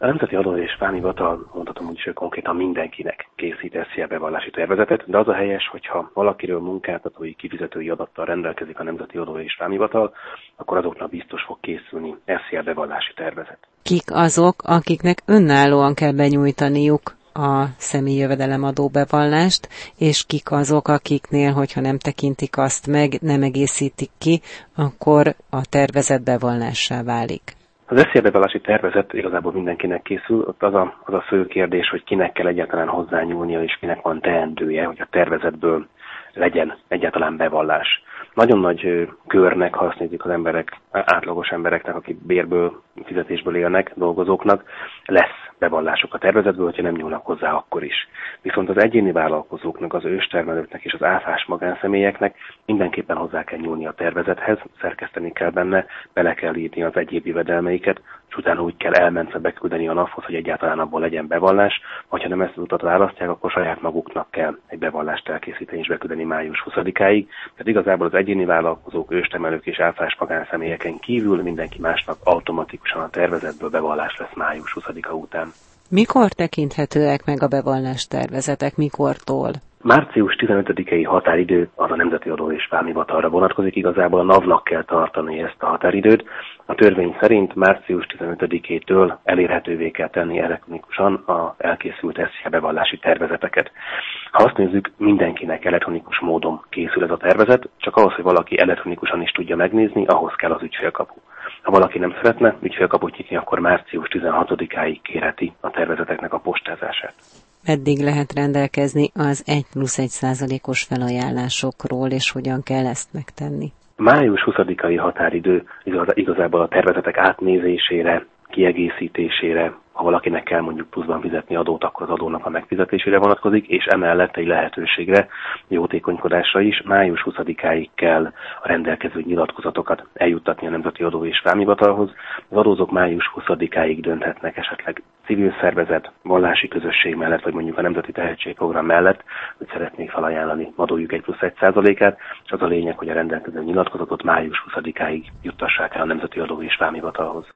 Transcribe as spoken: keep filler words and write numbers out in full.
A Nemzeti Adó és Vámhivatal, mondhatom úgy is, hogy konkrétan mindenkinek készít es zé i bevallási tervezetet, de az a helyes, hogyha valakiről munkáltatói kifizetői adattal rendelkezik a Nemzeti Adó és Vámhivatal, akkor azoknak biztos fog készülni es zé i bevallási tervezet. Kik azok, akiknek önállóan kell benyújtaniuk a személyi jövedelemadó bevallást, és kik azok, akiknél, hogyha nem tekintik azt meg, nem egészítik ki, akkor a tervezet bevallássá válik? Az es zé i bevallási tervezet igazából mindenkinek készül, ott az a, az a fő kérdés, hogy kinek kell egyáltalán hozzányúlnia, és kinek van teendője, hogy a tervezetből legyen egyáltalán bevallás. Nagyon nagy körnek, ha azt nézik az emberek, átlagos embereknek, akik bérből, fizetésből élnek, dolgozóknak, lesz bevallások a tervezetből, hogyha nem nyúlnak hozzá akkor is. Viszont az egyéni vállalkozóknak, az őstermelőknek és az áfás magánszemélyeknek mindenképpen hozzá kell nyúlni a tervezethez, szerkeszteni kell benne, bele kell írni az egyéb jövedelmeiket, és utána úgy kell elmentve beküldeni a naphoz, hogy egyáltalán abból legyen bevallás. Ha nem ezt az utat választják, akkor saját maguknak kell egy bevallást elkészíteni és beküldeni május huszadikáig. Tehát igazából az egyéni vállalkozók, őstermelők és áfás magánszemélyeken kívül mindenki másnak automatikusan a tervezetből bevallás lesz május huszadika után. Mikor tekinthetőek meg a bevallás tervezetek, mikortól? március tizenötödikei határidő az a Nemzeti Adó és Vámhivatalra vonatkozik, igazából a NAV-nak kell tartani ezt a határidőt. A törvény szerint március tizenötödikétől elérhetővé kell tenni elektronikusan az elkészült es zé i bevallási tervezeteket. Ha azt nézzük, mindenkinek elektronikus módon készül ez a tervezet, csak ahhoz, hogy valaki elektronikusan is tudja megnézni, ahhoz kell az ügyfélkapu. Ha valaki nem szeretne ügyfélkaput nyitni, akkor március tizenhatodikáig kérheti a tervezeteknek a postázását. Meddig lehet rendelkezni az egy plusz egy százalékos felajánlásokról, és hogyan kell ezt megtenni? május huszadikai határidő igazából a tervezetek átnézésére, kiegészítésére, ha valakinek kell mondjuk pluszban fizetni adót, akkor az adónak a megfizetésére vonatkozik, és emellett egy lehetőségre, jótékonykodásra is május huszadikáig kell a rendelkező nyilatkozatokat eljuttatni a Nemzeti Adó és Vámhivatalhoz. Az adózók május huszadikáig dönthetnek esetleg civil szervezet, vallási közösség mellett, vagy mondjuk a Nemzeti Tehetségprogram mellett, hogy szeretnék felajánlani adójuk egy plusz egy százalékát, és az a lényeg, hogy a rendelkező nyilatkozatot május huszadikáig juttassák el a Nemzeti Adó és Vámhivatalhoz.